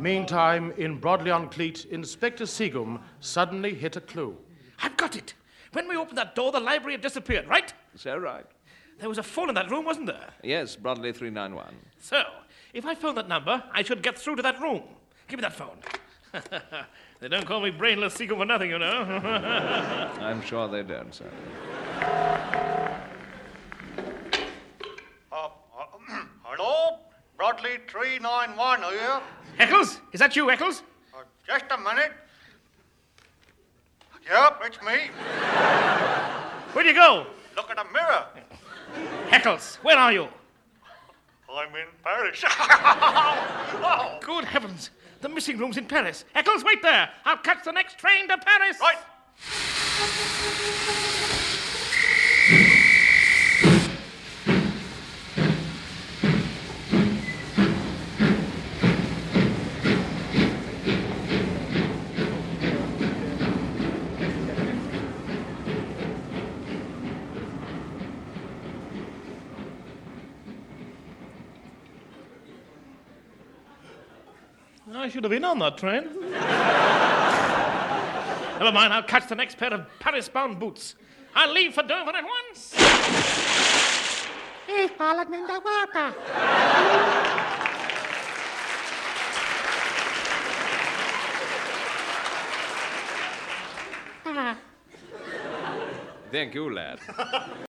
Meantime, in Broadley-on-Cleet, Inspector Seagum suddenly hit a clue. I've got it. When we opened that door, the library had disappeared, right? So right. There was a phone in that room, wasn't there? Yes, Broadley 391. So, if I phone that number, I should get through to that room. Give me that phone. They don't call me Brainless Seagull for nothing, you know. I'm sure they don't, sir. Hello? Broadley 391, are you? Eccles? Is that you, Eccles? Just a minute. Yep, it's me. Where'd you go? Look at the mirror. Eccles, where are you? I'm in Paris. Oh. Good heavens. The missing room's in Paris. Eccles, wait there. I'll catch the next train to Paris. Right. I should have been on that train. Never mind, I'll catch the next pair of Paris-bound boots. I'll leave for Dover at once. He's fallen in the water. Thank you, lad.